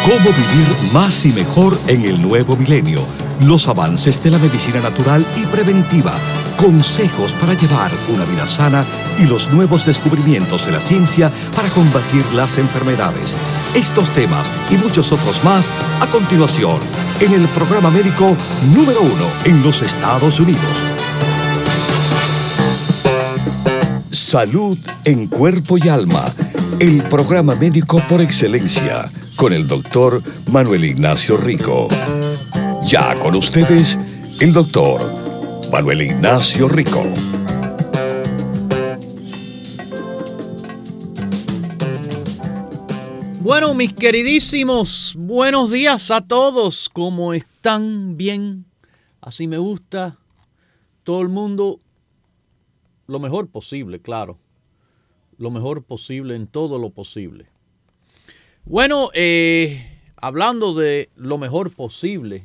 Cómo vivir más y mejor en el nuevo milenio. Los avances de la medicina natural y preventiva. Consejos para llevar una vida sana y los nuevos descubrimientos de la ciencia para combatir las enfermedades. Estos temas y muchos otros más a continuación en el programa médico número 1 en los Estados Unidos. Salud en cuerpo y alma. El programa médico por excelencia con el doctor Manuel Ignacio Rico. Ya con ustedes, el doctor Manuel Ignacio Rico. Bueno, mis queridísimos, buenos días a todos. ¿Cómo están? Bien. Así me gusta. Todo el mundo, lo mejor posible, claro. Lo mejor posible en todo lo posible. Bueno, hablando de lo mejor posible,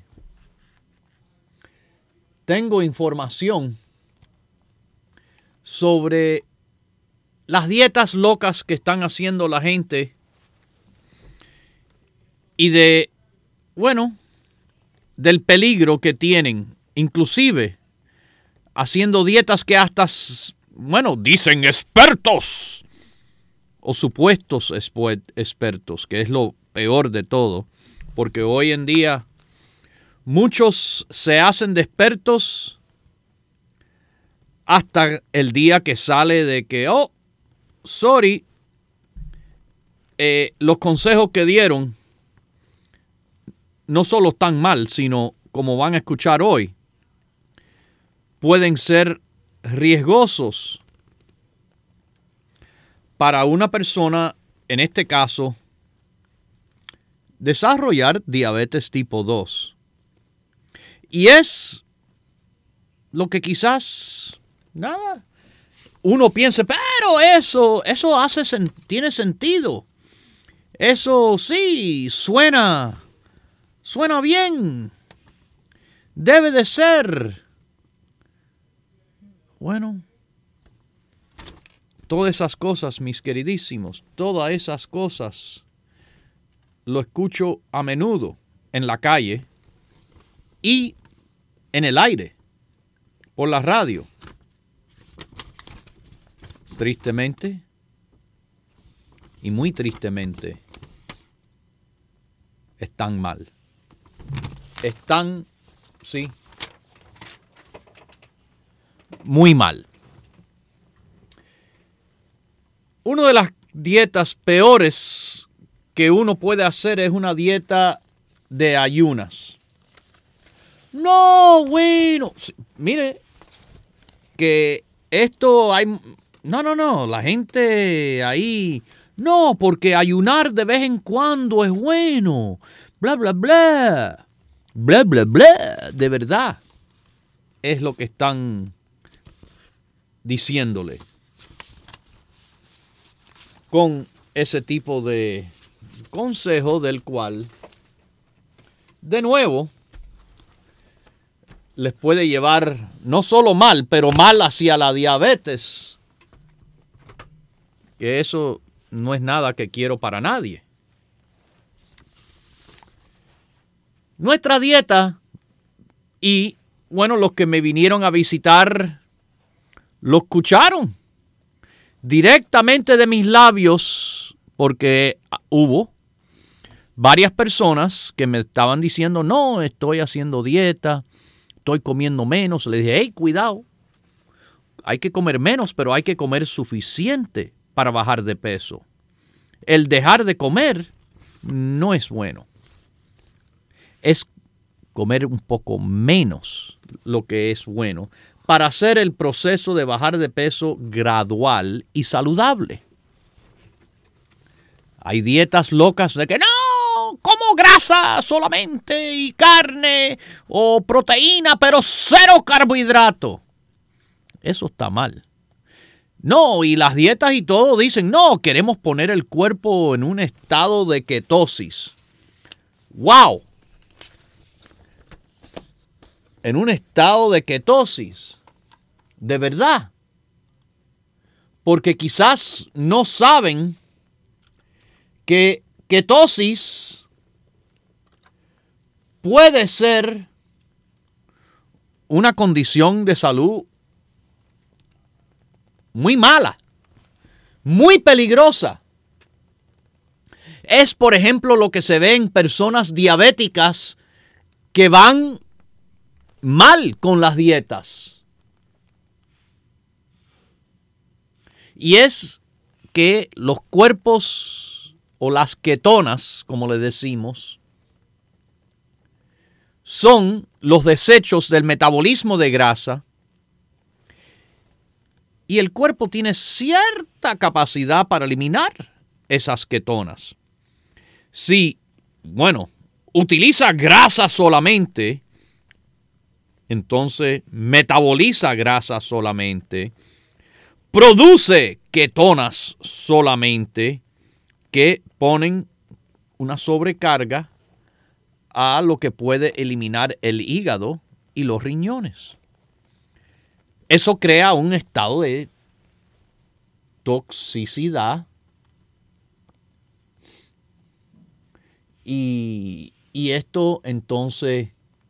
tengo información sobre las dietas locas que están haciendo la gente y del peligro que tienen, inclusive haciendo dietas que hasta, dicen expertos o supuestos expertos, que es lo peor de todo, porque hoy en día muchos se hacen de expertos hasta el día que sale de que, los consejos que dieron no solo están mal, sino, como van a escuchar hoy, pueden ser riesgosos para una persona, en este caso, desarrollar diabetes tipo 2. Y es lo que quizás, uno piense, pero eso tiene sentido. Eso sí, suena bien. Debe de ser. Bueno, todas esas cosas, mis queridísimos, todas esas cosas lo escucho a menudo en la calle y en el aire, por la radio. Tristemente, y muy tristemente, están mal. Están, sí, muy mal. Una de las dietas peores que uno puede hacer es una dieta de ayunas. No, bueno, mire, que esto hay... No, la gente ahí... No, porque ayunar de vez en cuando es bueno. Bla, bla, bla. Bla, bla, bla. De verdad, es lo que están diciéndole con ese tipo de consejo del cual, de nuevo, les puede llevar no solo mal, pero mal hacia la diabetes. Que eso no es nada que quiero para nadie. Nuestra dieta, y los que me vinieron a visitar lo escucharon directamente de mis labios, porque hubo varias personas que me estaban diciendo, no, estoy haciendo dieta, estoy comiendo menos. Le dije, hey, cuidado, hay que comer menos, pero hay que comer suficiente para bajar de peso. El dejar de comer no es bueno. Es comer un poco menos lo que es bueno para hacer el proceso de bajar de peso gradual y saludable. Hay dietas locas de que no, como grasa solamente y carne o proteína, pero cero carbohidrato. Eso está mal. No, y las dietas y todo dicen, no, queremos poner el cuerpo en un estado de ketosis. ¡Wow! En un estado de ketosis. De verdad. Porque quizás no saben que ketosis puede ser una condición de salud muy mala, muy peligrosa. Es, por ejemplo, lo que se ve en personas diabéticas que van mal con las dietas. Y es que los cuerpos o las ketonas, como le decimos, son los desechos del metabolismo de grasa y el cuerpo tiene cierta capacidad para eliminar esas ketonas. Si, utiliza grasa solamente, entonces metaboliza grasa solamente, produce ketonas solamente que ponen una sobrecarga a lo que puede eliminar el hígado y los riñones. Eso crea un estado de toxicidad y esto entonces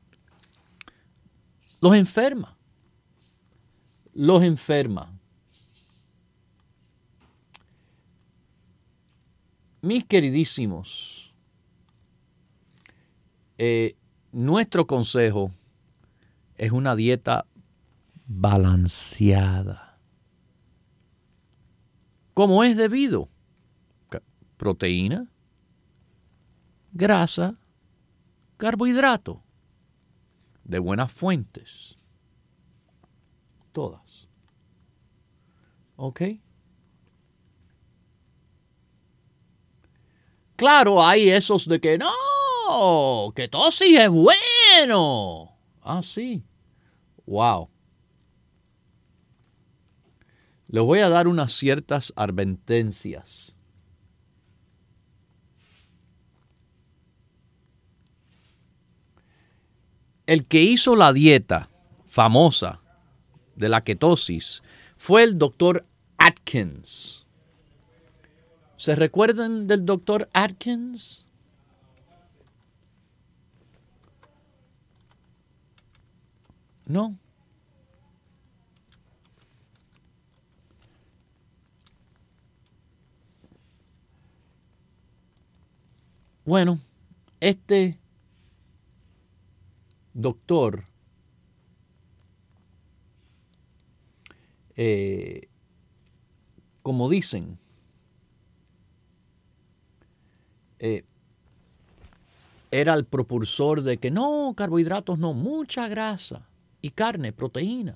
los enferma. Mis queridísimos, nuestro consejo es una dieta balanceada, como es debido: proteína, grasa, carbohidrato, de buenas fuentes, todas. ¿Ok? Claro, hay esos de que no, ketosis es bueno. Ah, sí. Wow. Les voy a dar unas ciertas advertencias. El que hizo la dieta famosa de la ketosis fue el doctor Atkins. ¿Se recuerdan del doctor Atkins? No. Bueno, este doctor como dicen, era el propulsor de que no, carbohidratos no, mucha grasa y carne, proteína.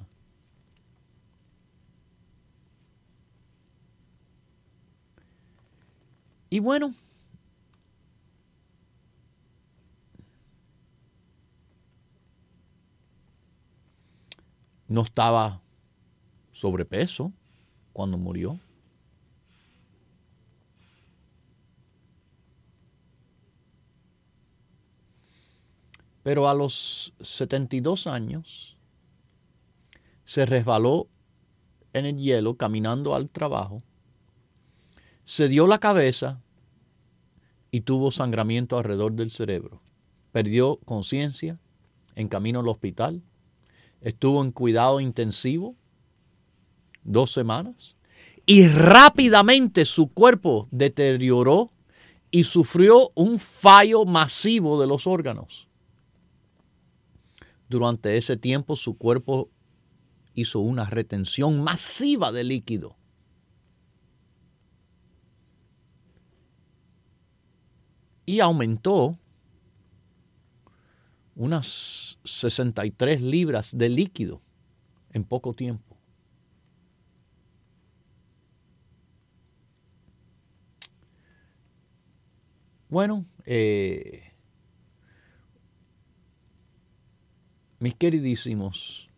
Y bueno, no estaba sobrepeso cuando murió. Pero a los 72 años se resbaló en el hielo caminando al trabajo, se dio la cabeza y tuvo sangramiento alrededor del cerebro. Perdió conciencia en camino al hospital. Estuvo en cuidado intensivo 2 semanas y rápidamente su cuerpo deterioró y sufrió un fallo masivo de los órganos. Durante ese tiempo su cuerpo hizo una retención masiva de líquido. Y aumentó unas 63 libras de líquido en poco tiempo. Bueno, mis queridísimos,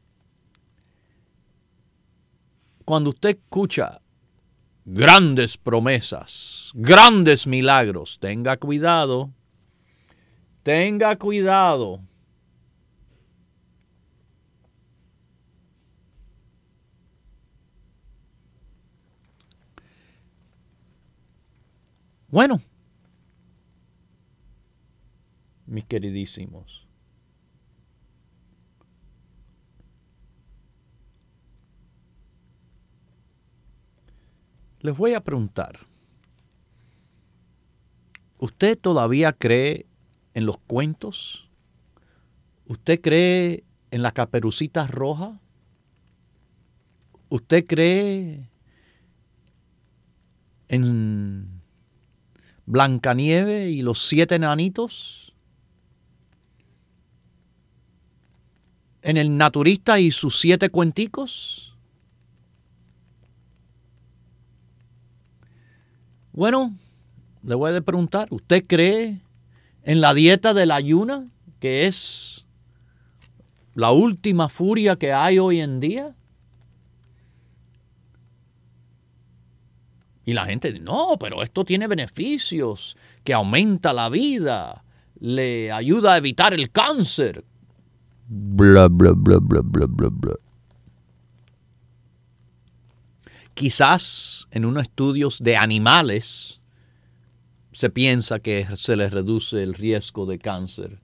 cuando usted escucha grandes promesas, grandes milagros, tenga cuidado. Tenga cuidado. Bueno, mis queridísimos. Les voy a preguntar, ¿usted todavía cree en los cuentos? ¿Usted cree en la Caperucita Roja? ¿Usted cree en Blancanieves y los 7 enanitos? ¿En el naturista y sus 7 cuenticos? Bueno, le voy a preguntar, ¿usted cree en la dieta de la ayuna, que es la última furia que hay hoy en día? Y la gente dice, no, pero esto tiene beneficios, que aumenta la vida, le ayuda a evitar el cáncer. Bla, bla, bla, bla, bla, bla, bla. Quizás en unos estudios de animales se piensa que se les reduce el riesgo de cáncer.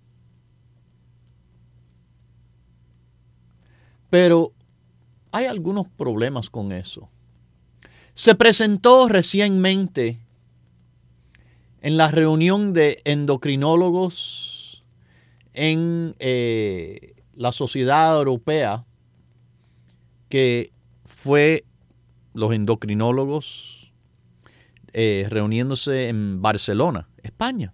Pero hay algunos problemas con eso. Se presentó recientemente en la reunión de endocrinólogos en la Sociedad Europea, que fue los endocrinólogos reuniéndose en Barcelona, España,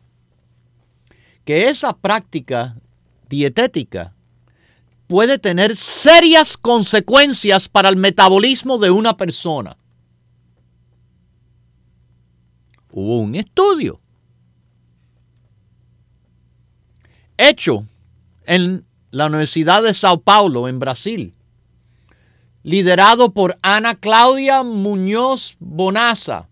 que esa práctica dietética puede tener serias consecuencias para el metabolismo de una persona. Hubo un estudio hecho en la Universidad de Sao Paulo, en Brasil, liderado por Ana Claudia Muñoz Bonaza,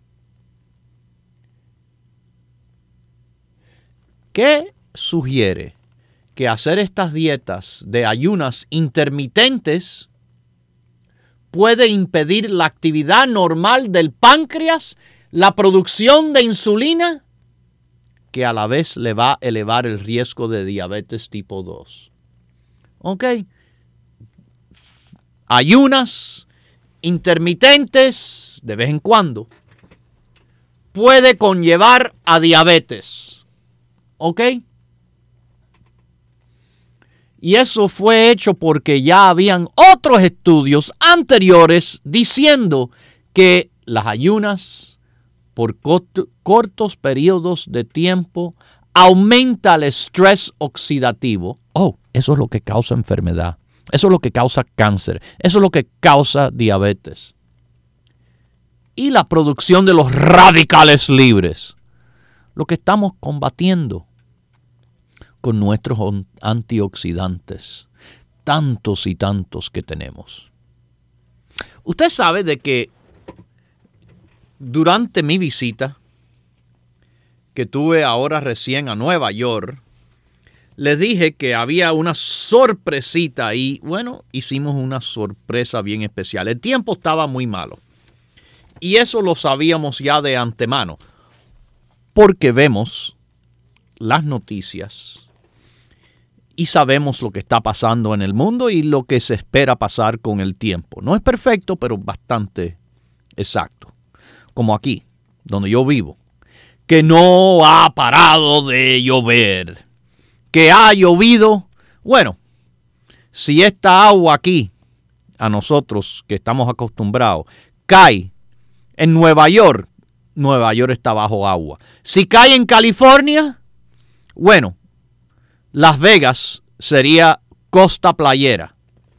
que sugiere que hacer estas dietas de ayunas intermitentes puede impedir la actividad normal del páncreas, la producción de insulina, que a la vez le va a elevar el riesgo de diabetes tipo 2. ¿Ok? Ayunas intermitentes de vez en cuando puede conllevar a diabetes. ¿Ok? Y eso fue hecho porque ya habían otros estudios anteriores diciendo que las ayunas por cortos periodos de tiempo aumenta el estrés oxidativo. Oh, eso es lo que causa enfermedad. Eso es lo que causa cáncer. Eso es lo que causa diabetes. Y la producción de los radicales libres. Lo que estamos combatiendo con nuestros antioxidantes. Tantos y tantos que tenemos. Usted sabe de que durante mi visita que tuve ahora recién a Nueva York, les dije que había una sorpresita y, bueno, hicimos una sorpresa bien especial. El tiempo estaba muy malo y eso lo sabíamos ya de antemano porque vemos las noticias y sabemos lo que está pasando en el mundo y lo que se espera pasar con el tiempo. No es perfecto, pero bastante exacto. Como aquí, donde yo vivo, que no ha parado de llover, que ha llovido. Bueno, si esta agua aquí, a nosotros que estamos acostumbrados, cae en Nueva York está bajo agua. Si cae en California, bueno, Las Vegas sería costa playera.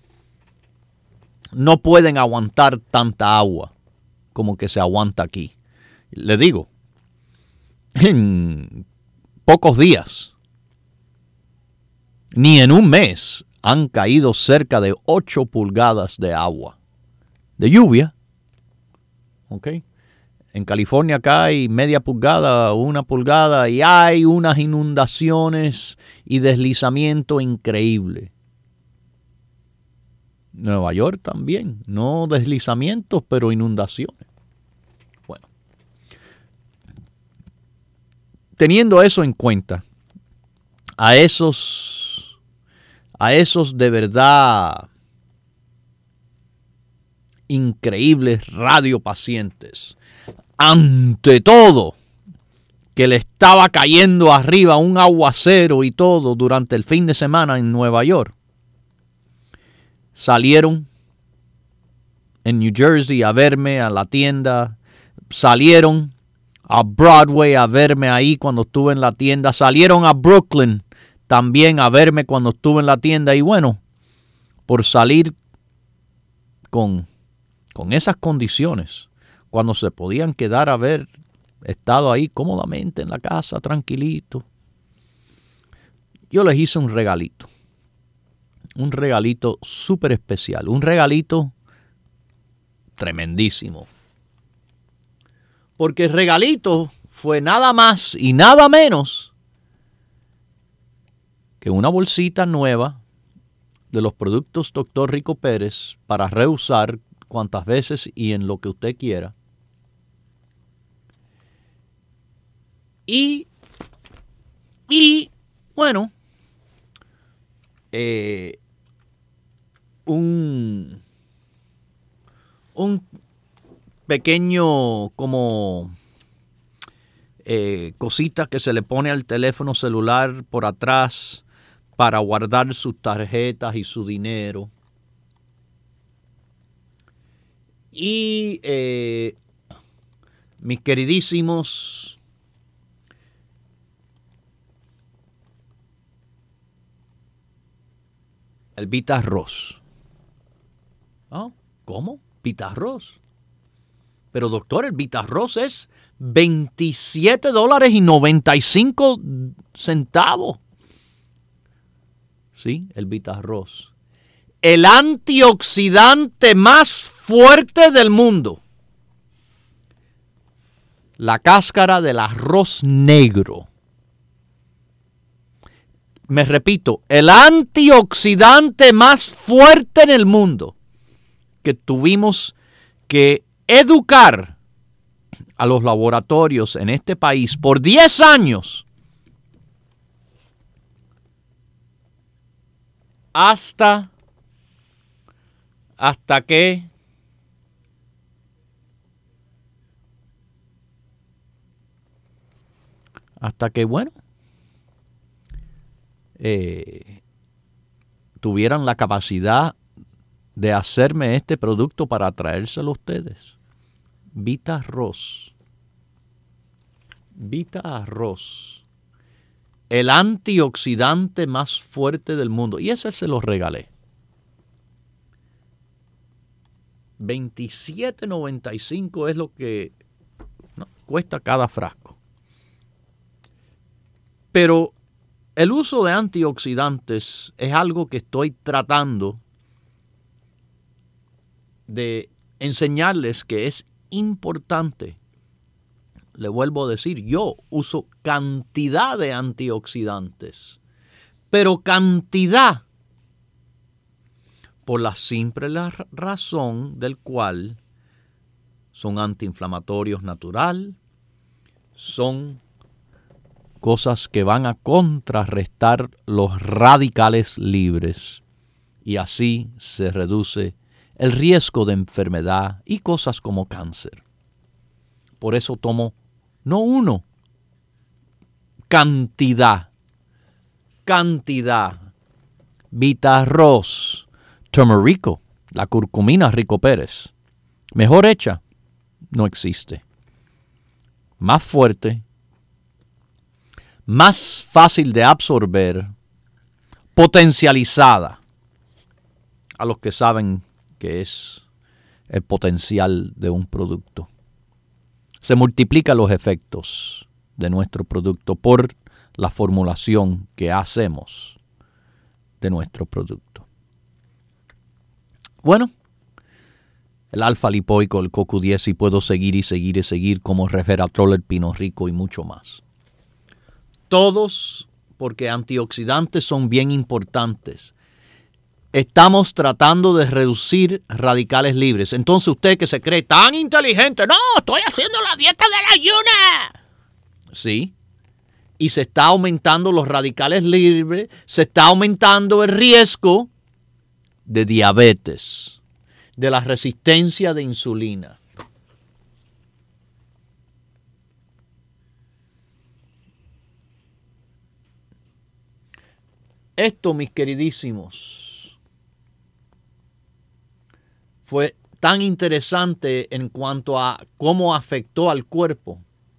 No pueden aguantar tanta agua como que se aguanta aquí. Le digo, en pocos días, ni en un mes, han caído cerca de 8 pulgadas de agua, de lluvia. ¿Ok? En California cae media pulgada, 1 pulgada, y hay unas inundaciones y deslizamiento increíble. Nueva York también, no deslizamientos, pero inundaciones. Bueno, teniendo eso en cuenta, a esos de verdad increíbles radiopacientes, ante todo, que le estaba cayendo arriba un aguacero y todo durante el fin de semana en Nueva York, salieron en New Jersey a verme a la tienda, salieron a Broadway a verme ahí cuando estuve en la tienda, salieron a Brooklyn también a verme cuando estuve en la tienda, y bueno, por salir con esas condiciones, cuando se podían quedar a haber estado ahí cómodamente en la casa, tranquilito, yo les hice un regalito súper especial, un regalito tremendísimo, porque el regalito fue nada más y nada menos que una bolsita nueva de los productos Dr. Rico Pérez para reusar cuantas veces y en lo que usted quiera. Y bueno, un pequeño como cosita que se le pone al teléfono celular por atrás para guardar sus tarjetas y su dinero. Y mis queridísimos, el Vitarroz. ¿Ah? ¿Cómo? Vitarroz. Pero doctor, el Vitarroz es $27.95. Sí, el Vitarroz. El antioxidante más fuerte del mundo. La cáscara del arroz negro. Me repito, el antioxidante más fuerte en el mundo, que tuvimos que educar a los laboratorios en este país por 10 años hasta que bueno, tuvieran la capacidad de hacerme este producto para traérselo a ustedes. Vitarroz. Vitarroz. El antioxidante más fuerte del mundo. Y ese se lo regalé. $27.95 es lo que cuesta cada frasco. Pero el uso de antioxidantes es algo que estoy tratando de enseñarles que es importante. Le vuelvo a decir, yo uso cantidad de antioxidantes, pero cantidad, por la simple razón del cual son antiinflamatorios natural, son cosas que van a contrarrestar los radicales libres y así se reduce el riesgo de enfermedad y cosas como cáncer. Por eso tomo no uno, cantidad. Vitarroz, turmerico, la curcumina Rico Pérez. Mejor hecha, no existe. Más fuerte, más fácil de absorber, potencializada. A los que saben que es el potencial de un producto. Se multiplican los efectos de nuestro producto por la formulación que hacemos de nuestro producto. Bueno, el alfa lipoico, el CoQ10, y puedo seguir como resveratrol, el pino rico y mucho más. Todos, porque antioxidantes son bien importantes. Estamos tratando de reducir radicales libres. Entonces usted que se cree tan inteligente, no, estoy haciendo la dieta del ayuno. Sí, y se está aumentando los radicales libres, se está aumentando el riesgo de diabetes, de la resistencia de insulina. Esto, mis queridísimos, fue tan interesante en cuanto a cómo afectó al cuerpo.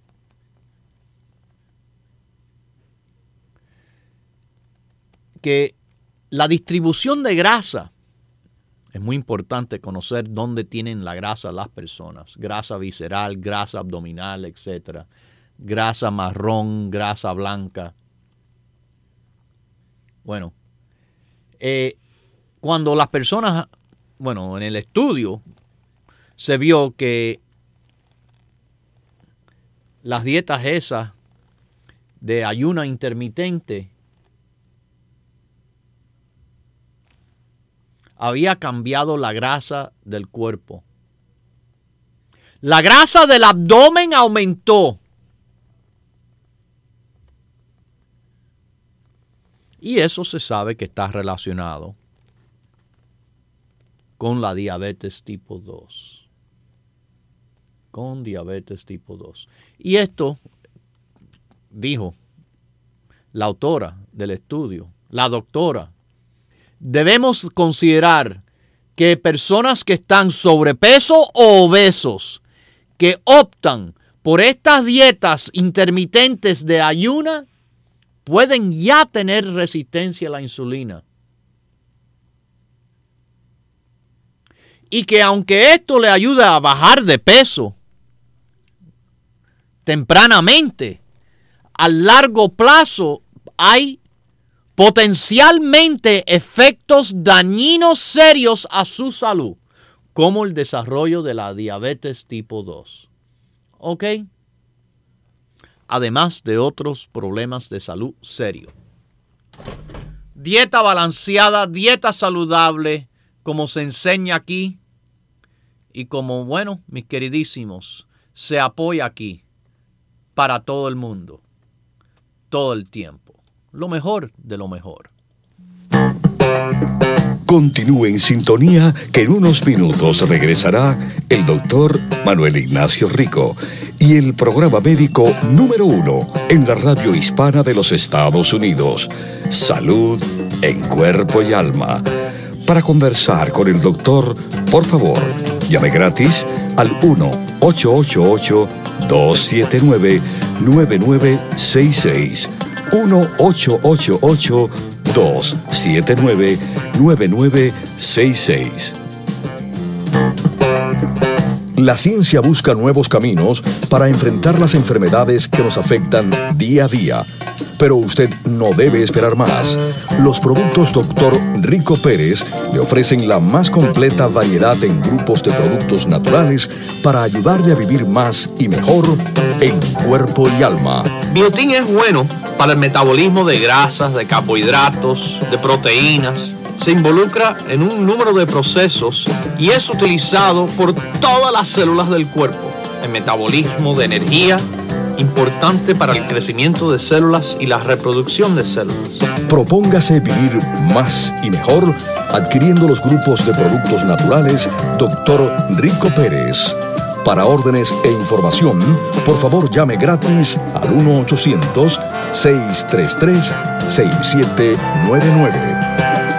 Que la distribución de grasa, es muy importante conocer dónde tienen la grasa las personas. Grasa visceral, grasa abdominal, etc. Grasa marrón, grasa blanca. Bueno, cuando las personas, en el estudio se vio que las dietas esas de ayuno intermitente había cambiado la grasa del cuerpo. La grasa del abdomen aumentó. Y eso se sabe que está relacionado con la diabetes tipo 2. Con diabetes tipo 2. Y esto dijo la autora del estudio, la doctora. Debemos considerar que personas que están sobrepeso o obesos, que optan por estas dietas intermitentes de ayuno, pueden ya tener resistencia a la insulina. Y que aunque esto le ayuda a bajar de peso tempranamente, a largo plazo hay potencialmente efectos dañinos serios a su salud, como el desarrollo de la diabetes tipo 2. ¿Ok? Además de otros problemas de salud serios. Dieta balanceada, dieta saludable, como se enseña aquí y como, mis queridísimos, se apoya aquí para todo el mundo, todo el tiempo. Lo mejor de lo mejor. Continúe en sintonía que en unos minutos regresará el doctor Manuel Ignacio Rico y el programa médico número 1 en la radio hispana de los Estados Unidos, Salud en Cuerpo y Alma. Para conversar con el doctor, por favor, llame gratis al 1-888-279-9966. 1-888-279-9966. La ciencia busca nuevos caminos para enfrentar las enfermedades que nos afectan día a día. Pero usted no debe esperar más. Los productos Dr. Rico Pérez le ofrecen la más completa variedad en grupos de productos naturales para ayudarle a vivir más y mejor en cuerpo y alma. Biotin es bueno para el metabolismo de grasas, de carbohidratos, de proteínas. Se involucra en un número de procesos y es utilizado por todas las células del cuerpo. El metabolismo de energía, importante para el crecimiento de células y la reproducción de células. Propóngase vivir más y mejor adquiriendo los grupos de productos naturales Dr. Rico Pérez. Para órdenes e información, por favor llame gratis al 1-800-633-6799.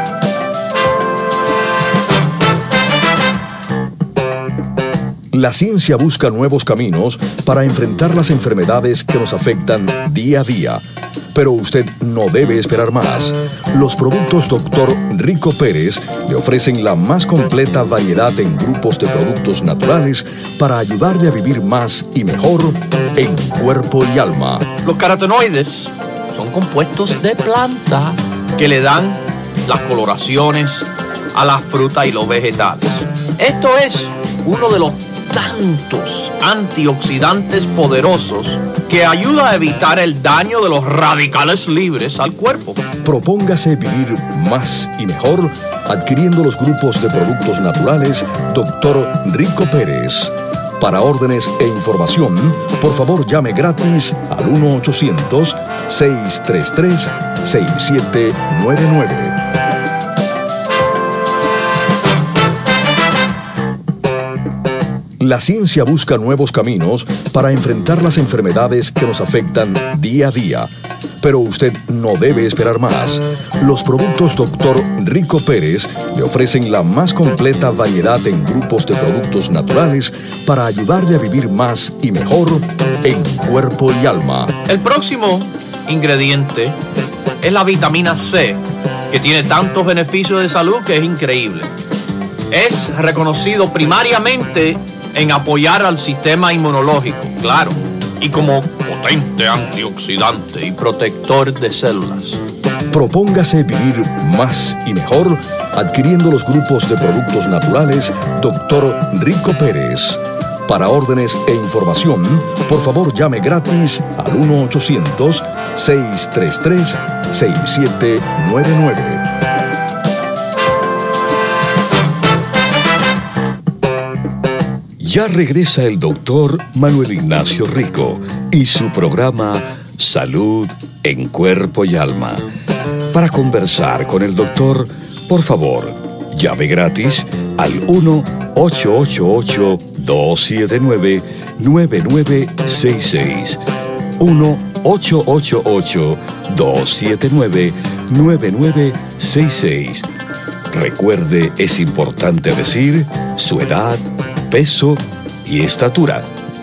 La ciencia busca nuevos caminos para enfrentar las enfermedades que nos afectan día a día. Pero usted no debe esperar más. Los productos Dr. Rico Pérez le ofrecen la más completa variedad en grupos de productos naturales para ayudarle a vivir más y mejor en cuerpo y alma. Los carotenoides son compuestos de planta que le dan las coloraciones a las frutas y los vegetales. Esto es uno de los tantos antioxidantes poderosos que ayuda a evitar el daño de los radicales libres al cuerpo. Propóngase vivir más y mejor adquiriendo los grupos de productos naturales Dr. Rico Pérez. Para órdenes e información, por favor llame gratis al 1-800-633-6799. La ciencia busca nuevos caminos para enfrentar las enfermedades que nos afectan día a día. Pero usted no debe esperar más. Los productos Dr. Rico Pérez le ofrecen la más completa variedad en grupos de productos naturales para ayudarle a vivir más y mejor en cuerpo y alma. El próximo ingrediente es la vitamina C, que tiene tantos beneficios de salud que es increíble. Es reconocido primariamente en apoyar al sistema inmunológico, claro, y como potente antioxidante y protector de células. Propóngase vivir más y mejor adquiriendo los grupos de productos naturales Dr. Rico Pérez. Para órdenes e información, por favor llame gratis al 1-800-633-6799. Ya regresa el doctor Manuel Ignacio Rico y su programa Salud en Cuerpo y Alma. Para conversar con el doctor, por favor, llame gratis al 1-888-279-9966. 1-888-279-9966. Recuerde, es importante decir su edad, peso y estatura.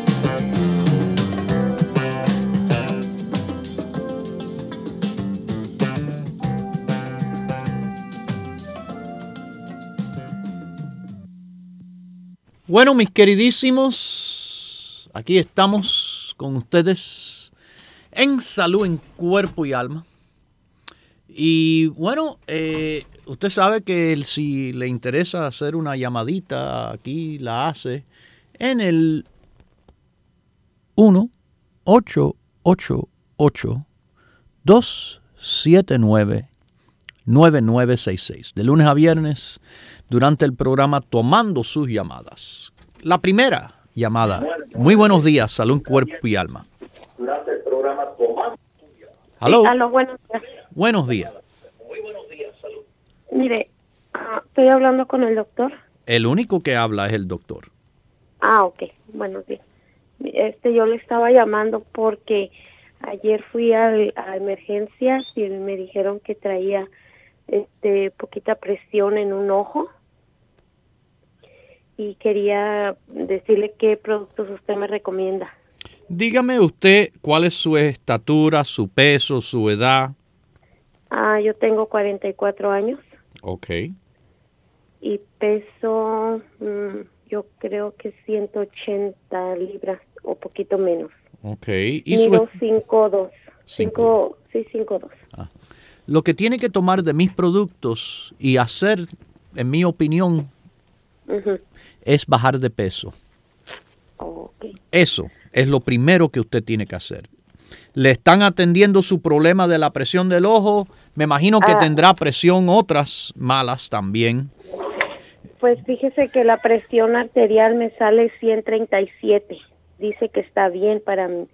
Bueno, mis queridísimos, aquí estamos con ustedes en Salud en Cuerpo y Alma. Y bueno, usted sabe que si le interesa hacer una llamadita, aquí la hace en el 1-888-279-9966. De lunes a viernes, durante el programa Tomando sus llamadas. La primera llamada. Muy buenos días, Salud en Cuerpo y Alma. Durante el programa Tomando sus llamadas. Aló. Aló, buenos días. Buenos días. Muy buenos días, salud. Mire, estoy hablando con el doctor. El único que habla es el doctor. Ok, buenos días. Yo le estaba llamando porque ayer fui a emergencias y me dijeron que traía poquita presión en un ojo y quería decirle qué productos usted me recomienda. Dígame usted cuál es su estatura, su peso, su edad. Yo tengo 44 años. Ok. Y peso, yo creo que 180 libras o poquito menos. Ok. Y mido 5'2". 5'2". Lo que tiene que tomar de mis productos y hacer, en mi opinión, es bajar de peso. Okay. Eso es lo primero que usted tiene que hacer. Le están atendiendo su problema de la presión del ojo. Me imagino que tendrá presión otras malas también. Pues fíjese que la presión arterial me sale 137. Dice que está bien para mí.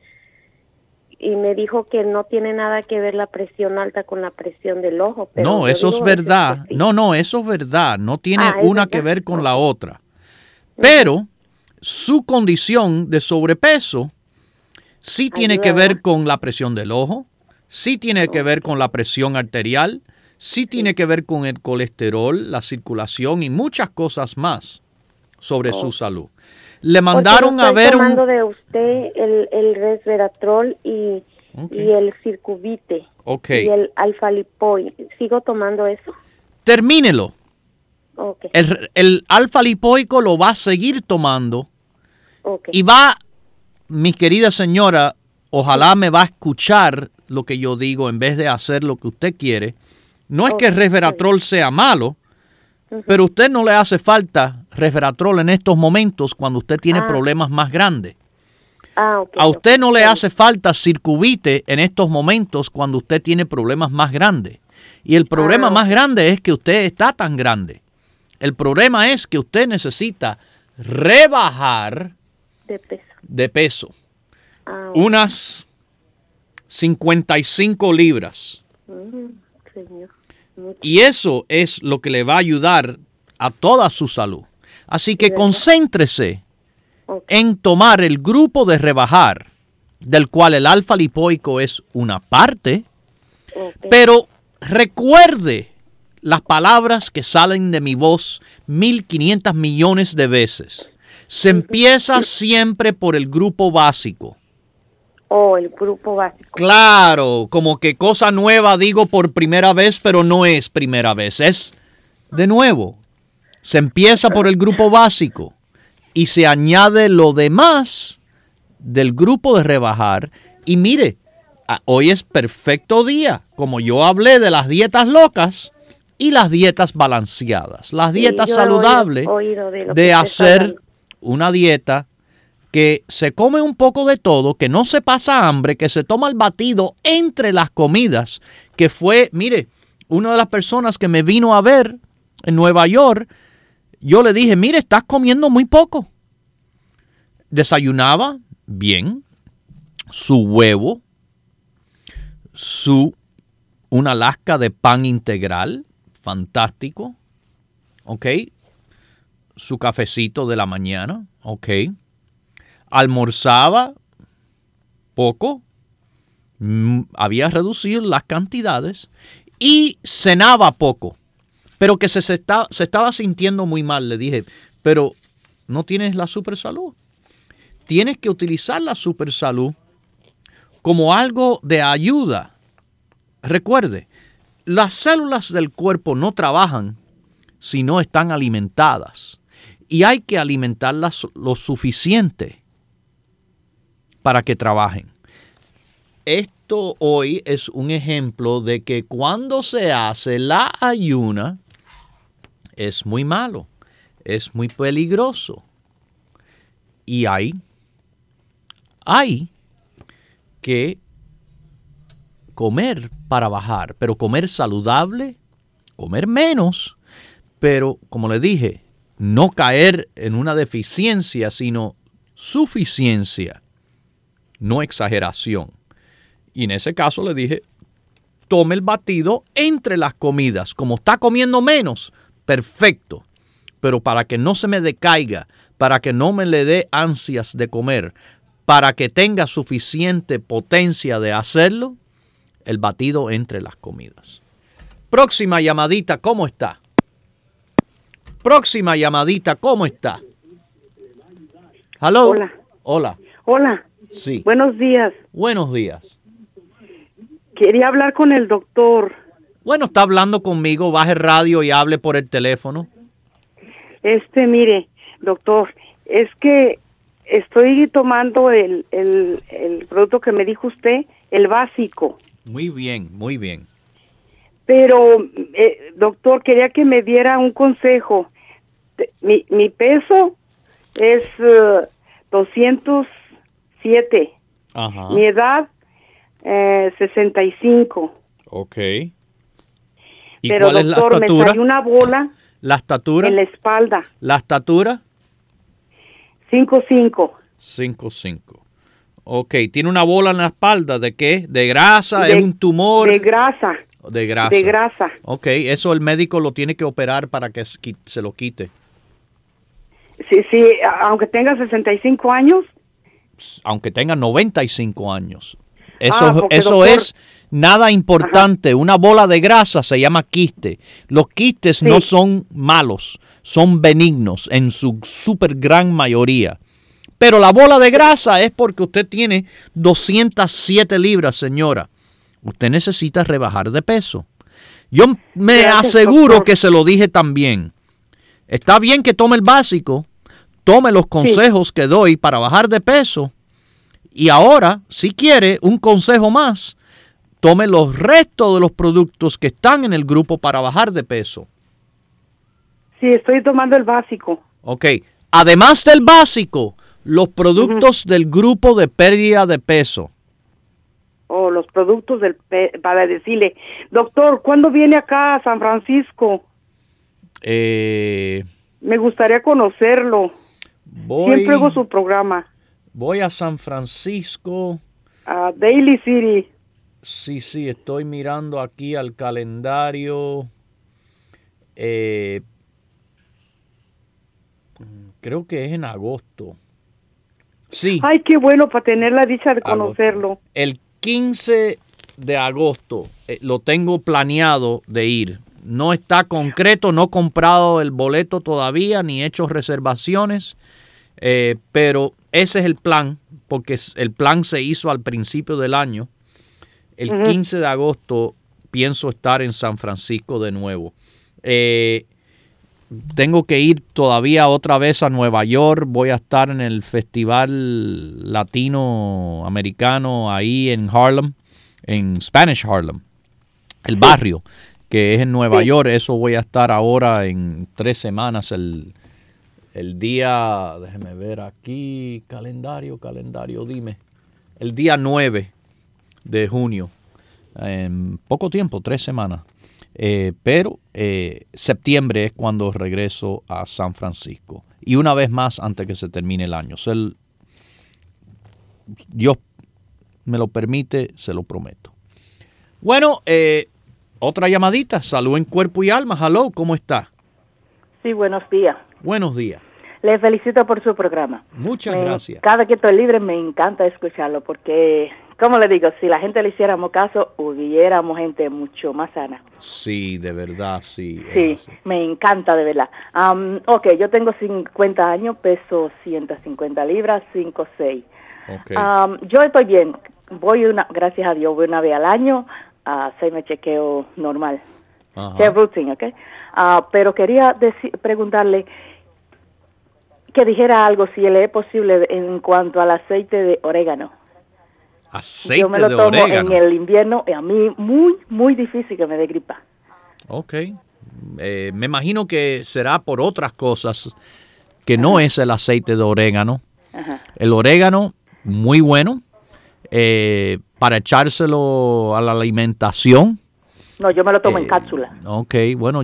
Y me dijo que no tiene nada que ver la presión alta con la presión del ojo. Pero no, eso es verdad. Sí. No, eso es verdad. No tiene una que ver con la otra. Pero su condición de sobrepeso sí tiene que ver con la presión del ojo, sí tiene que ver con la presión arterial, sí tiene que ver con el colesterol, la circulación y muchas cosas más sobre su salud. Le mandaron a ver estoy tomando de usted el resveratrol y el circuvite y el alfa-lipoy. ¿Sigo tomando eso? Termínelo. Okay. El alfa-lipoico lo va a seguir tomando y va, mi querida señora, ojalá me va a escuchar lo que yo digo en vez de hacer lo que usted quiere. No es que el resveratrol sea malo, pero a usted no le hace falta resveratrol en estos momentos cuando usted tiene problemas más grandes. A usted no le hace falta circuvite en estos momentos cuando usted tiene problemas más grandes. Y el problema más grande es que usted está tan grande. El problema es que usted necesita rebajar de peso. Ah, Unas 55 libras. señor. Y eso es lo que le va a ayudar a toda su salud. Así que concéntrese en tomar el grupo de rebajar, del cual el alfa lipoico es una parte, pero recuerde las palabras que salen de mi voz 1.500 millones de veces. Se empieza siempre por el grupo básico. El grupo básico. Claro, como que cosa nueva digo por primera vez, pero no es primera vez, es de nuevo. Se empieza por el grupo básico y se añade lo demás del grupo de rebajar. Y mire, hoy es perfecto día, como yo hablé de las dietas locas y las dietas balanceadas. Las dietas saludables de hacer una dieta que se come un poco de todo, que no se pasa hambre, que se toma el batido entre las comidas, que fue, mire, una de las personas que me vino a ver en Nueva York, yo le dije, mire, estás comiendo muy poco. Desayunaba bien, su huevo, una lasca de pan integral, fantástico, ¿ok? Su cafecito de la mañana, ¿ok? Almorzaba poco, había reducido las cantidades y cenaba poco, pero que se estaba sintiendo muy mal. Le dije, pero no tienes la super salud. Tienes que utilizar la super salud como algo de ayuda. Recuerde, las células del cuerpo no trabajan si no están alimentadas y hay que alimentarlas lo suficiente para que trabajen. Esto hoy es un ejemplo de que cuando se hace la ayuna es muy malo, es muy peligroso y hay que comer para bajar, pero comer saludable, comer menos, pero como le dije, no caer en una deficiencia, sino suficiencia. No exageración. Y en ese caso le dije, tome el batido entre las comidas. Como está comiendo menos, perfecto. Pero para que no se me decaiga, para que no me le dé ansias de comer, para que tenga suficiente potencia de hacerlo, el batido entre las comidas. Próxima llamadita, ¿cómo está? Próxima llamadita, ¿cómo está? ¿Aló? Hola. Hola. Hola. Sí. Buenos días. Buenos días. Quería hablar con el doctor. Bueno, está hablando conmigo, baje radio y hable por el teléfono. Mire, doctor, es que estoy tomando el producto que me dijo usted, el básico. Muy bien, muy bien. Pero, doctor, quería que me diera un consejo. Mi peso es 207. Ajá. Mi edad, 65. Ok. ¿Y pero, cuál doctor, es la estatura? me salió una bola ¿La estatura? en la espalda. ¿La estatura? 5'5". 5'5". Ok, ¿tiene una bola en la espalda? ¿De qué? ¿De grasa? ¿Es un tumor? De grasa. De grasa. De grasa. Ok, eso el médico lo tiene que operar para que se lo quite. Sí, aunque tenga 65 años. Aunque tenga 95 años. Porque, eso doctor, es nada importante. Ajá. Una bola de grasa se llama quiste. Los quistes no son malos, son benignos en su super gran mayoría. Pero la bola de grasa es porque usted tiene 207 libras, señora. Usted necesita rebajar de peso. Yo me aseguro, doctor, que se lo dije también. Está bien que tome el básico, tome los consejos que doy para bajar de peso. Y ahora, si quiere un consejo más, tome los restos de los productos que están en el grupo para bajar de peso. Sí, estoy tomando el básico. Ok. Además del básico, los productos del grupo de pérdida de peso. Los productos para decirle, doctor, ¿cuándo viene acá a San Francisco? Me gustaría conocerlo. Siempre oigo su programa. Voy a San Francisco. A Daly City. Sí, estoy mirando aquí al calendario. Creo que es en agosto. Sí. Ay, qué bueno para tener la dicha de agosto. conocerlo. El 15 de agosto lo tengo planeado de ir. No está concreto, no he comprado el boleto todavía, ni he hecho reservaciones, pero ese es el plan, porque el plan se hizo al principio del año. El 15 de agosto pienso estar en San Francisco de nuevo. Tengo que ir todavía otra vez a Nueva York. Voy a estar en el Festival Latinoamericano ahí en Harlem, en Spanish Harlem, el barrio que es en Nueva York. Eso voy a estar ahora en 3 semanas, el día, déjeme ver aquí, calendario, dime, el día 9 de junio, en poco tiempo, 3 semanas. Pero septiembre es cuando regreso a San Francisco. Y una vez más antes que se termine el año. Dios me lo permite, se lo prometo. Bueno, otra llamadita. Salud en cuerpo y alma. Hello, ¿cómo está? Sí, buenos días. Buenos días. Le felicito por su programa. Muchas gracias. Cada que estoy libre me encanta escucharlo porque, como le digo, si la gente le hiciéramos caso, hubiéramos gente mucho más sana. Sí, de verdad, sí. Sí, me encanta, de verdad. Ok, yo tengo 50 años, peso 150 libras, 5'6". Okay. Yo estoy bien. Gracias a Dios, voy una vez al año a hacerme chequeo normal. Que routine, ¿ok? Pero quería preguntarle que dijera algo, si le es posible, en cuanto al aceite de orégano. ¿Aceite de orégano? Yo me lo tomo en el invierno y a mí muy difícil que me dé gripa. Ok. Me imagino que será por otras cosas que no es el aceite de orégano. El orégano, muy bueno, para echárselo a la alimentación. No, yo me lo tomo en cápsula. Ok, bueno,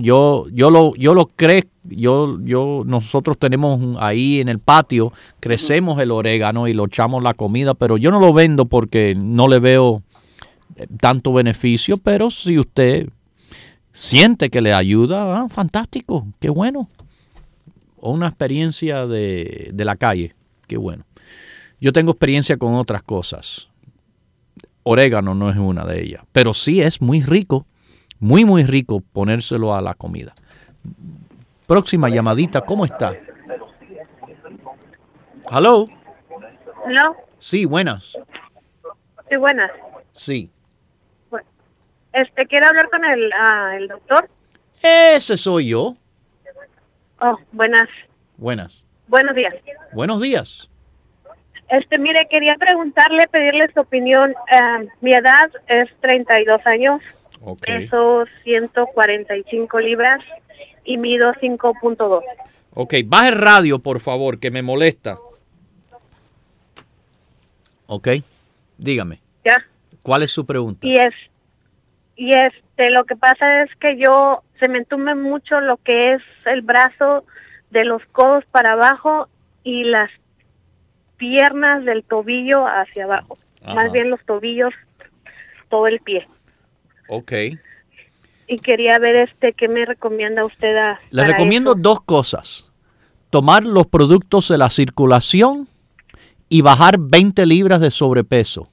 nosotros tenemos ahí en el patio, crecemos el orégano y lo echamos a la comida, pero yo no lo vendo porque no le veo tanto beneficio, pero si usted siente que le ayuda, fantástico, qué bueno. O una experiencia de la calle, qué bueno. Yo tengo experiencia con otras cosas. Orégano no es una de ellas, pero sí es muy rico. Muy rico ponérselo a la comida. Próxima llamadita, ¿cómo está? ¿Aló? ¿Aló? Sí, buenas. Sí, buenas. Sí. Bueno, ¿quiere hablar con el doctor? Ese soy yo. Oh, buenas. Buenas. Buenos días. Buenos días. Mire, quería pedirle su opinión. Mi edad es 32 años. Okay. Peso 145 libras y mido 5.2. Ok, baje el radio, por favor, que me molesta. Ok, dígame. ¿Ya? ¿Cuál es su pregunta? Lo que pasa es que se me entume mucho lo que es el brazo de los codos para abajo y las piernas del tobillo hacia abajo. Ajá. Más bien los tobillos, todo el pie. Ok. Y quería ver qué me recomienda usted. Le recomiendo dos cosas. Tomar los productos de la circulación y bajar 20 libras de sobrepeso.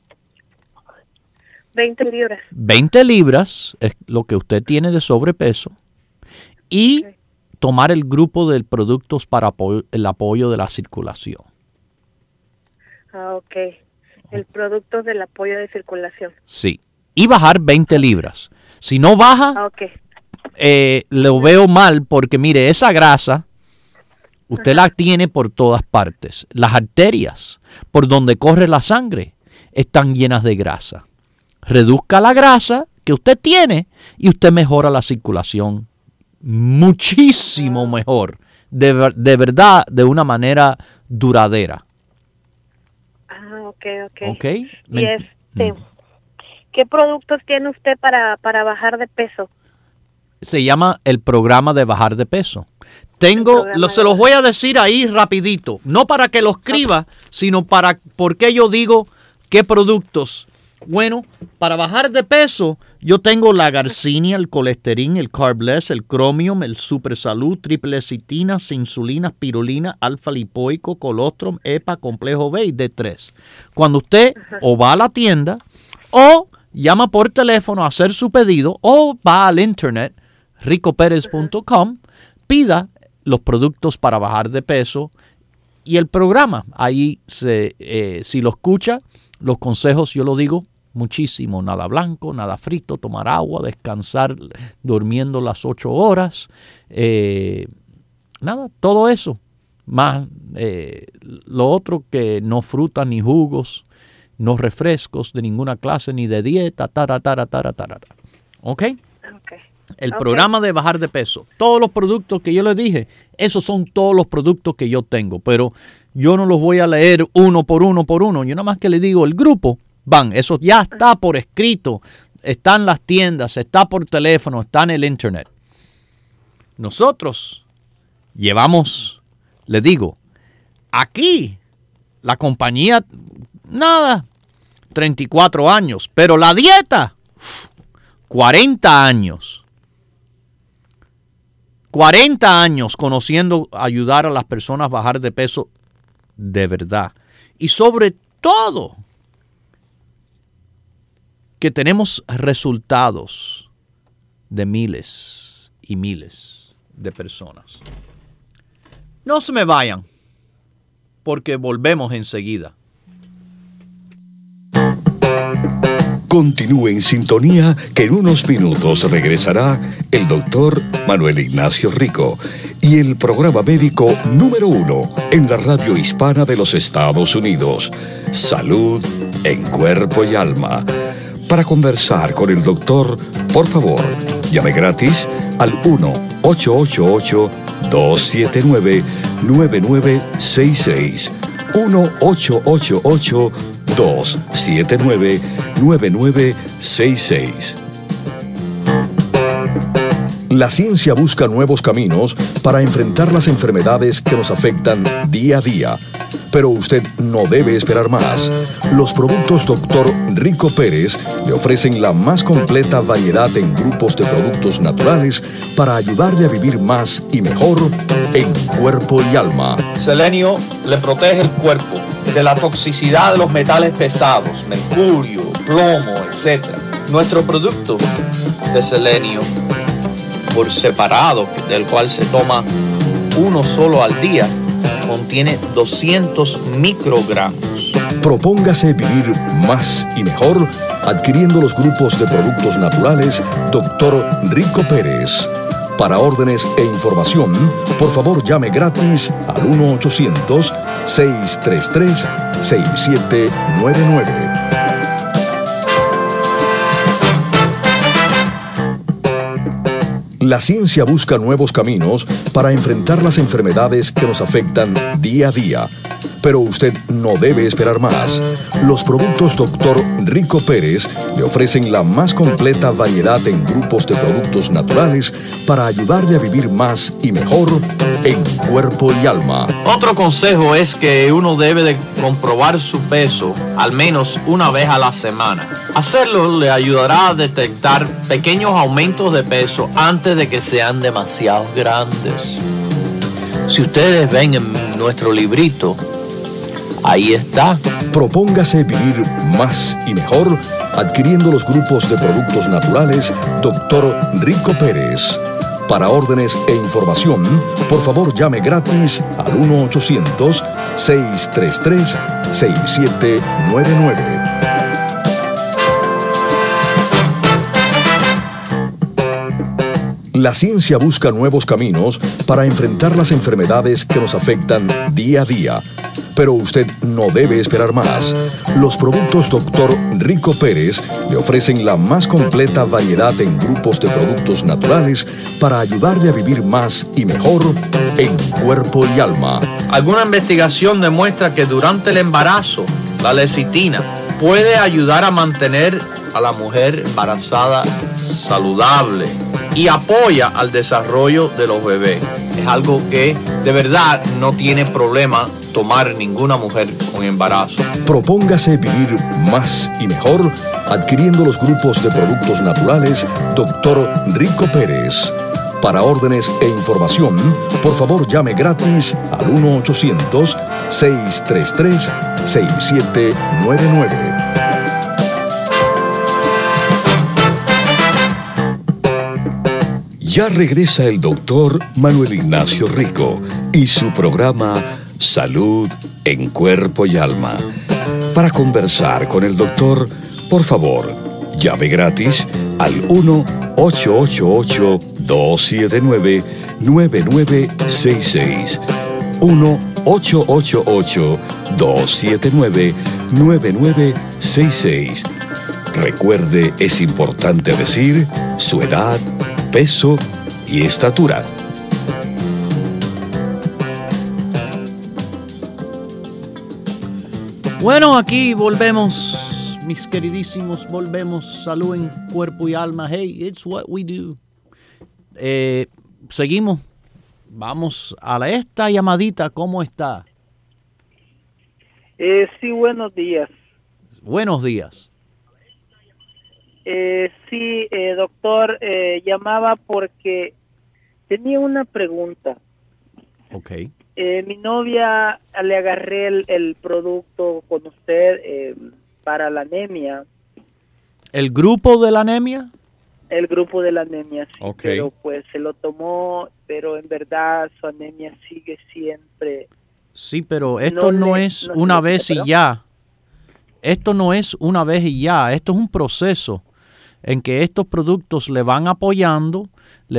20 libras. 20 libras es lo que usted tiene de sobrepeso. Y tomar el grupo de productos para el apoyo de la circulación. Ok. El producto del apoyo de circulación. Sí. Y bajar 20 libras. Si no baja, lo veo mal porque, mire, esa grasa, usted la tiene por todas partes. Las arterias, por donde corre la sangre, están llenas de grasa. Reduzca la grasa que usted tiene y usted mejora la circulación muchísimo mejor. De verdad, de una manera duradera. Ok. ¿Okay? Y ¿qué productos tiene usted para bajar de peso? Se llama el programa de bajar de peso. se los voy a decir ahí rapidito. No para que lo escriba, sino porque yo digo qué productos. Bueno, para bajar de peso, yo tengo la Garcinia, el Colesterol, el Carbless, el Chromium, el Super Salud, triple lecitina, insulina, spirulina, alfa lipoico, colostrum, EPA, complejo B y D3. Cuando usted o va a la tienda o llama por teléfono a hacer su pedido o va al internet, ricoperez.com, pida los productos para bajar de peso y el programa. Ahí, si lo escucha, los consejos yo lo digo muchísimo. Nada blanco, nada frito, tomar agua, descansar durmiendo las 8 horas. Nada, todo eso. Más lo otro que no frutas ni jugos, no refrescos de ninguna clase ni de dieta. ¿Ok? El programa de bajar de peso. Todos los productos que yo les dije, esos son todos los productos que yo tengo. Pero yo no los voy a leer uno por uno. Yo nada más que le digo el grupo. Eso ya está por escrito, está en las tiendas, está por teléfono, está en el internet. Nosotros llevamos, les digo, aquí la compañía, 34 años, pero la dieta, 40 años. 40 años conociendo ayudar a las personas a bajar de peso de verdad. Y sobre todo, que tenemos resultados de miles y miles de personas. No se me vayan, porque volvemos enseguida. Continúe en sintonía, que en unos minutos regresará el doctor Manuel Ignacio Rico y el programa médico número 1 en la radio hispana de los Estados Unidos, Salud en Cuerpo y Alma. Para conversar con el doctor, por favor, llame gratis al 1-888-279-9966. 1-888-279-9966. La ciencia busca nuevos caminos para enfrentar las enfermedades que nos afectan día a día. Pero usted no debe esperar más. Los productos Dr. Rico Pérez le ofrecen la más completa variedad en grupos de productos naturales para ayudarle a vivir más y mejor en cuerpo y alma. Selenio le protege el cuerpo de la toxicidad de los metales pesados, mercurio, plomo, etc. Nuestro producto de selenio por separado, del cual se toma uno solo al día, contiene 200 microgramos. Propóngase vivir más y mejor adquiriendo los grupos de productos naturales Dr. Rico Pérez. Para órdenes e información, por favor llame gratis al 1-800-633-6799. La ciencia busca nuevos caminos para enfrentar las enfermedades que nos afectan día a día. Pero usted no debe esperar más. Los productos Dr. Rico Pérez le ofrecen la más completa variedad en grupos de productos naturales para ayudarle a vivir más y mejor en cuerpo y alma. Otro consejo es que uno debe de comprobar su peso al menos una vez a la semana. Hacerlo le ayudará a detectar pequeños aumentos de peso antes de que sean demasiado grandes. Si ustedes ven en nuestro librito, ahí está. Propóngase vivir más y mejor adquiriendo los grupos de productos naturales Dr. Rico Pérez. Para órdenes e información, por favor llame gratis al 1-800-633-6799. La ciencia busca nuevos caminos para enfrentar las enfermedades que nos afectan día a día. Pero usted no debe esperar más. Los productos Dr. Rico Pérez le ofrecen la más completa variedad en grupos de productos naturales para ayudarle a vivir más y mejor en cuerpo y alma. Alguna investigación demuestra que durante el embarazo, la lecitina puede ayudar a mantener a la mujer embarazada saludable. y apoya al desarrollo de los bebés. Es algo que de verdad no tiene problema tomar ninguna mujer con embarazo. Propóngase vivir más y mejor adquiriendo los grupos de productos naturales Dr. Rico Pérez. Para órdenes e información, por favor llame gratis al 1-800-633-6799. Ya regresa el doctor Manuel Ignacio Rico y su programa Salud en Cuerpo y Alma. Para conversar con el doctor, por favor, llame gratis al 1-888-279-9966. 1-888-279-9966. Recuerde, es importante decir su edad, peso y estatura. Bueno, aquí volvemos, mis queridísimos, volvemos. Salud en cuerpo y alma. Hey, it's what we do. Seguimos. Vamos a esta llamadita. ¿Cómo está? Sí, buenos días. Buenos días. Sí, doctor, llamaba porque tenía una pregunta. Ok. Mi novia, le agarré el producto con usted para la anemia. ¿El grupo de la anemia? El grupo de la anemia, sí. Okay. Pero pues se lo tomó, pero en verdad su anemia sigue siempre. Sí, pero esto no es una vez y ya. Esto no es una vez y ya. Esto es un proceso en que estos productos le van apoyando y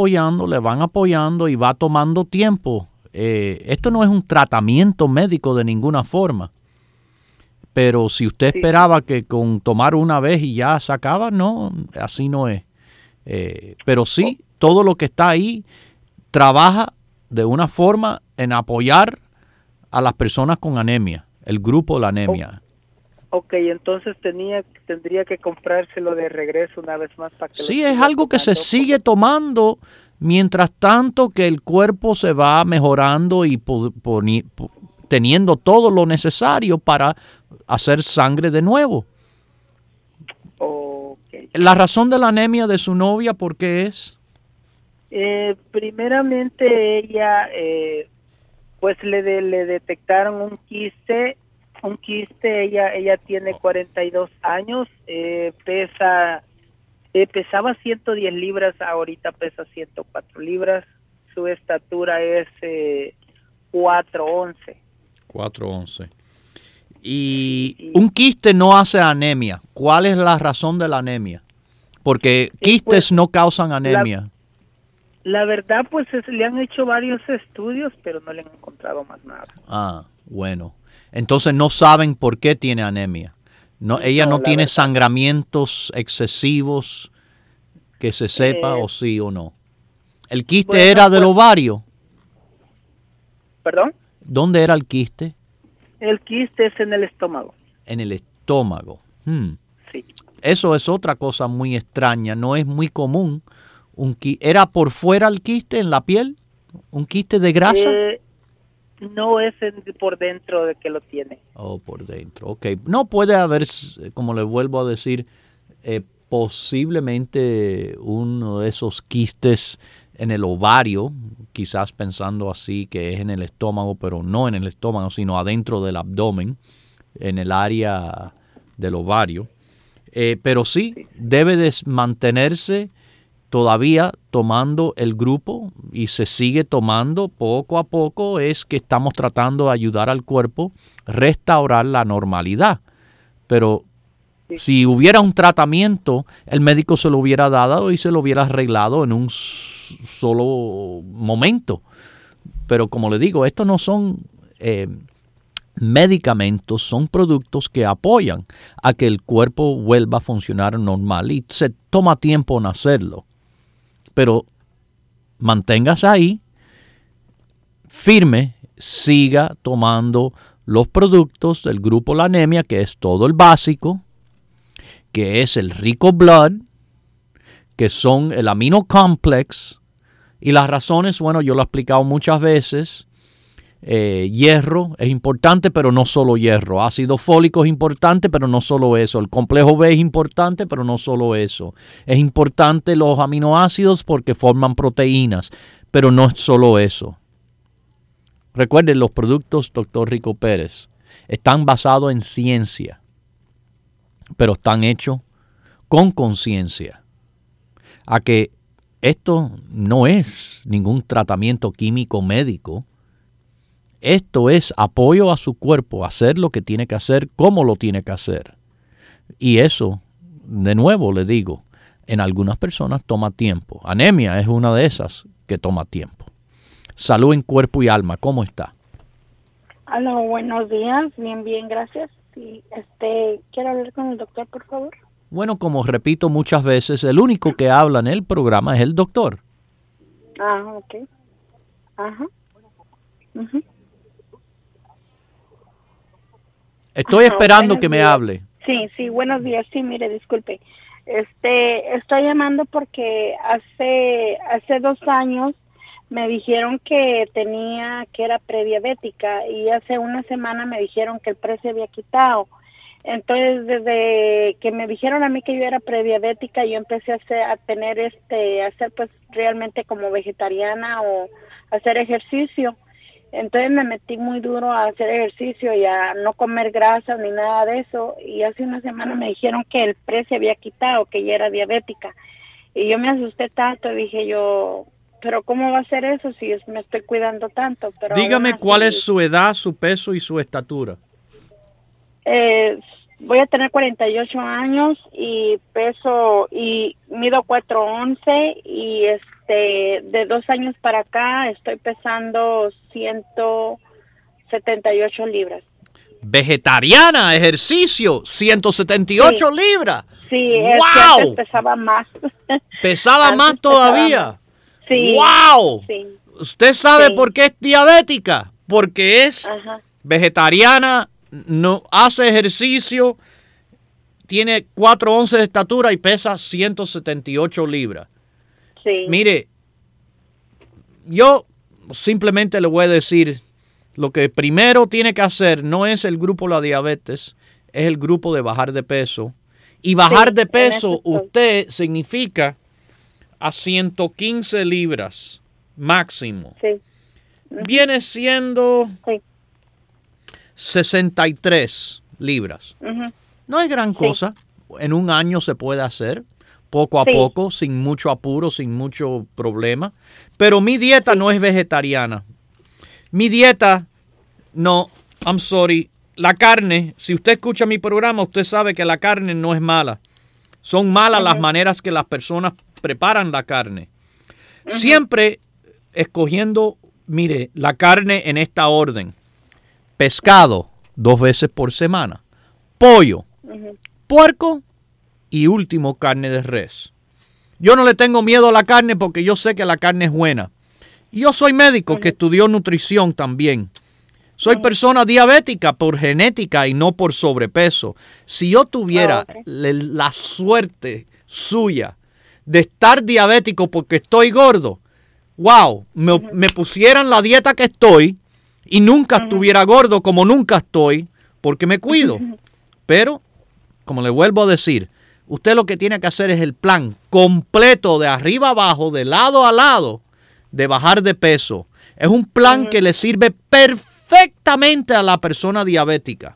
va tomando tiempo. Esto no es un tratamiento médico de ninguna forma. Pero si usted esperaba que con tomar una vez y ya se acaba, no, así no es. Pero sí, todo lo que está ahí trabaja de una forma en apoyar a las personas con anemia, el grupo de la anemia. Ok, entonces tendría que comprárselo de regreso una vez más para que sí, es algo que se sigue tomando mientras tanto que el cuerpo se va mejorando y teniendo todo lo necesario para hacer sangre de nuevo. Okay. La razón de la anemia de su novia, ¿por qué es? Primeramente ella, pues le detectaron un quiste. Ella tiene 42 años, pesaba 110 libras, ahorita pesa 104 libras, su estatura es 4'11". 4'11". Y un quiste no hace anemia. ¿Cuál es la razón de la anemia? Porque quistes pues, no causan anemia. La verdad, pues le han hecho varios estudios, pero no le han encontrado más nada. Ah, bueno. Entonces no saben por qué tiene anemia. Ella no tiene verdad. Sangramientos excesivos que se sepa o sí o no. ¿El quiste era del ovario? ¿Perdón? ¿Dónde era el quiste? El quiste es en el estómago. En el estómago. Sí. Eso es otra cosa muy extraña. No es muy común. ¿Era por fuera el quiste, en la piel? ¿Un quiste de grasa? No es por dentro de que lo tiene. Oh, por dentro. Ok. No puede haber, como le vuelvo a decir, posiblemente uno de esos quistes en el ovario, quizás pensando así que es en el estómago, pero no en el estómago, sino adentro del abdomen, en el área del ovario. Pero sí, debe de mantenerse todavía tomando el grupo y se sigue tomando poco a poco. Es que estamos tratando de ayudar al cuerpo a restaurar la normalidad. Pero si hubiera un tratamiento, el médico se lo hubiera dado y se lo hubiera arreglado en un solo momento. Pero como le digo, estos no son medicamentos, son productos que apoyan a que el cuerpo vuelva a funcionar normal y se toma tiempo en hacerlo. Pero manténgase ahí, firme, siga tomando los productos del grupo La Anemia, que es todo el básico, que es el Rico Blood, que son el amino complex. Y las razones, bueno, yo lo he explicado muchas veces. Hierro es importante, pero no solo hierro. Ácido fólico es importante, pero no solo eso. El complejo B es importante, pero no solo eso. Es importante los aminoácidos porque forman proteínas, pero no es solo eso. Recuerden, los productos Dr. Rico Pérez están basados en ciencia, pero están hechos con conciencia. A que esto no es ningún tratamiento químico médico. Esto es apoyo a su cuerpo, hacer lo que tiene que hacer, cómo lo tiene que hacer. Y eso, de nuevo le digo, en algunas personas toma tiempo. Anemia es una de esas que toma tiempo. Salud en cuerpo y alma, ¿cómo está? Hola, buenos días, bien, gracias. Sí, quiero hablar con el doctor, por favor. Bueno, como repito muchas veces, el único que habla en el programa es el doctor. Ok. Ajá. Uh-huh. Estoy esperando que me hable. Sí, buenos días. Sí, mire, disculpe. Estoy llamando porque hace 2 años me dijeron que era prediabética y hace una semana me dijeron que el precio había quitado. Entonces, desde que me dijeron a mí que yo era prediabética, yo empecé a hacer pues realmente como vegetariana o hacer ejercicio. Entonces me metí muy duro a hacer ejercicio y a no comer grasas ni nada de eso. Y hace una semana me dijeron que el precio había quitado, que ya era diabética. Y yo me asusté tanto, dije yo, pero ¿cómo va a ser eso si me estoy cuidando tanto? Pero dígame cuál es su edad, su peso y su estatura. Voy a tener 48 años y peso y mido 4'11" y de 2 años para acá estoy pesando 178 libras. Vegetariana, ejercicio, 178 libras. Sí, ¡wow! Es que antes pesaba más. ¿Pesaba más todavía? Sí. ¡Wow! Sí. ¿Usted sabe por qué es diabética? Porque es vegetariana, no hace ejercicio, tiene 4'11" de estatura y pesa 178 libras. Sí. Mire, yo simplemente le voy a decir, lo que primero tiene que hacer no es el grupo de la diabetes, es el grupo de bajar de peso. Y bajar de peso, usted significa a 115 libras máximo. Sí. Viene siendo 63 libras. No es gran cosa. En un año se puede hacer, poco a poco, sin mucho apuro, sin mucho problema. Pero mi dieta no es vegetariana. Mi dieta, I'm sorry, la carne, si usted escucha mi programa, usted sabe que la carne no es mala. Son malas las maneras que las personas preparan la carne. Siempre escogiendo, mire, la carne en esta orden. Pescado, 2 veces por semana. Pollo, puerco y último, carne de res. Yo no le tengo miedo a la carne porque yo sé que la carne es buena. Y yo soy médico que estudió nutrición también. Soy persona diabética por genética y no por sobrepeso. Si yo tuviera la suerte suya de estar diabético porque estoy gordo, wow, me pusieran la dieta que estoy y nunca estuviera gordo como nunca estoy porque me cuido. Pero, como le vuelvo a decir, usted lo que tiene que hacer es el plan completo de arriba a abajo, de lado a lado, de bajar de peso. Es un plan que le sirve perfectamente a la persona diabética.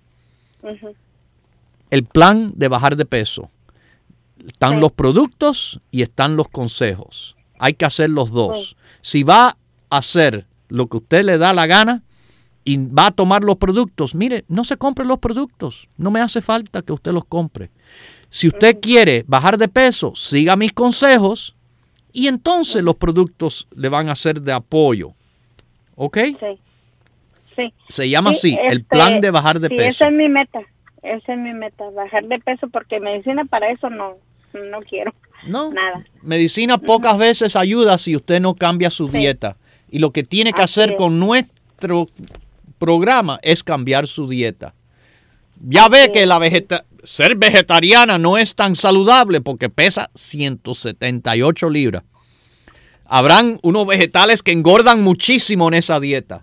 El plan de bajar de peso. Están los productos y están los consejos. Hay que hacer los dos. Si va a hacer lo que usted le da la gana y va a tomar los productos, mire, no se compre los productos. No me hace falta que usted los compre. Si usted quiere bajar de peso, siga mis consejos y entonces los productos le van a ser de apoyo. ¿Ok? Sí. Se llama así, el plan de bajar de peso. Esa es mi meta. Bajar de peso, porque medicina para eso no quiero. No, nada. Medicina pocas veces ayuda si usted no cambia su dieta. Y lo que tiene que hacer con nuestro programa es cambiar su dieta. Ya ve que ser vegetariana no es tan saludable porque pesa 178 libras. Habrán unos vegetales que engordan muchísimo en esa dieta.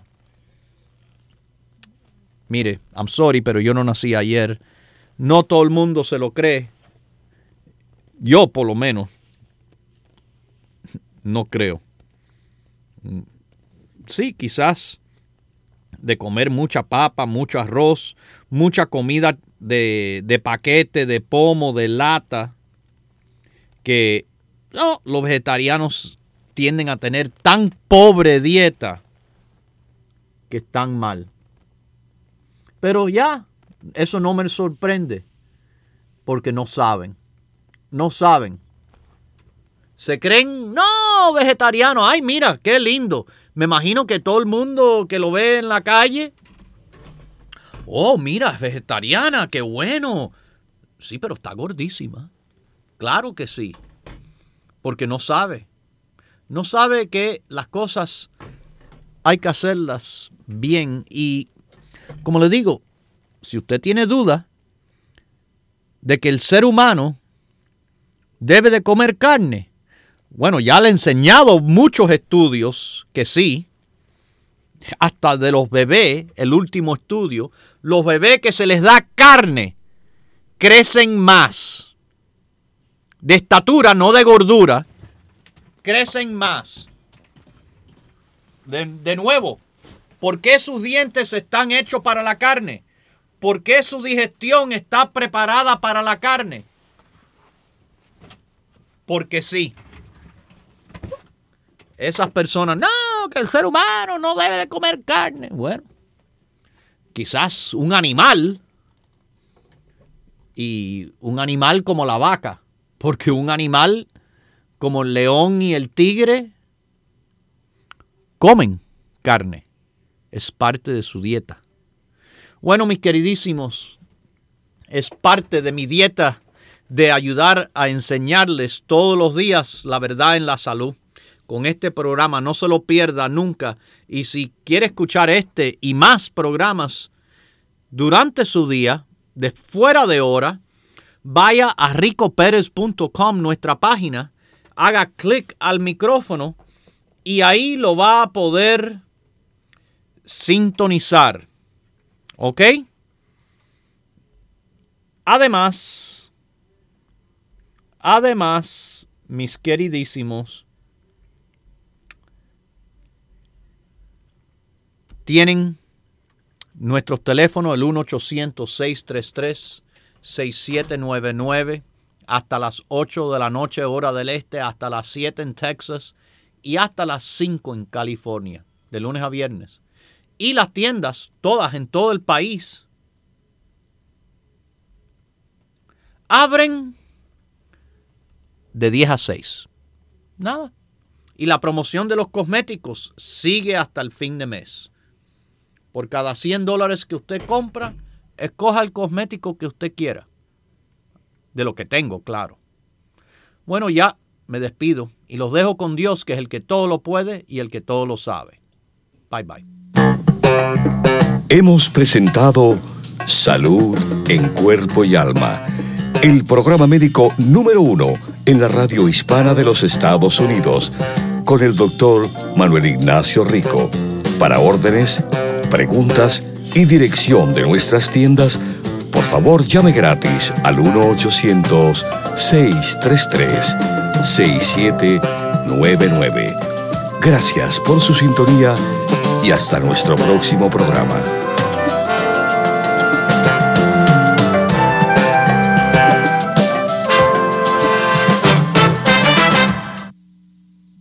Mire, I'm sorry, pero yo no nací ayer. No todo el mundo se lo cree. Yo, por lo menos, no creo. Sí, quizás de comer mucha papa, mucho arroz, mucha comida de paquete, de pomo, de lata, que los vegetarianos tienden a tener tan pobre dieta que están mal. Pero ya, eso no me sorprende, porque no saben. No saben. Se creen, no, vegetariano. Ay, mira, qué lindo. Me imagino que todo el mundo que lo ve en la calle, oh, mira, es vegetariana, qué bueno. Sí, pero está gordísima. Claro que sí. Porque no sabe. No sabe que las cosas hay que hacerlas bien. Y, como le digo, si usted tiene duda de que el ser humano debe de comer carne, bueno, ya le he enseñado muchos estudios que sí, hasta de los bebés, el último estudio, los bebés que se les da carne crecen más, de estatura, no de gordura, crecen más. De nuevo, ¿por qué sus dientes están hechos para la carne? ¿Por qué su digestión está preparada para la carne? Porque sí. Esas personas, no, que el ser humano no debe de comer carne. Bueno, quizás un animal, y un animal como la vaca, porque un animal como el león y el tigre comen carne. Es parte de su dieta. Bueno, mis queridísimos, es parte de mi dieta de ayudar a enseñarles todos los días la verdad en la salud. Con este programa no se lo pierda nunca. Y si quiere escuchar este y más programas durante su día, de fuera de hora, vaya a ricoperez.com, nuestra página, haga clic al micrófono y ahí lo va a poder sintonizar. ¿Ok? Además, mis queridísimos, tienen nuestros teléfonos, el 1-800-633-6799, hasta las 8 de la noche, hora del este, hasta las 7 en Texas y hasta las 5 en California, de lunes a viernes. Y las tiendas, todas en todo el país, abren de 10 a 6. Nada. Y la promoción de los cosméticos sigue hasta el fin de mes. Por cada $100 que usted compra, escoja el cosmético que usted quiera. De lo que tengo, claro. Bueno, ya me despido y los dejo con Dios, que es el que todo lo puede y el que todo lo sabe. Bye, bye. Hemos presentado Salud en Cuerpo y Alma, el programa médico número 1 en la radio hispana de los Estados Unidos, con el doctor Manuel Ignacio Rico. Para órdenes, preguntas y dirección de nuestras tiendas, por favor llame gratis al 1-800-633-6799. Gracias por su sintonía y hasta nuestro próximo programa.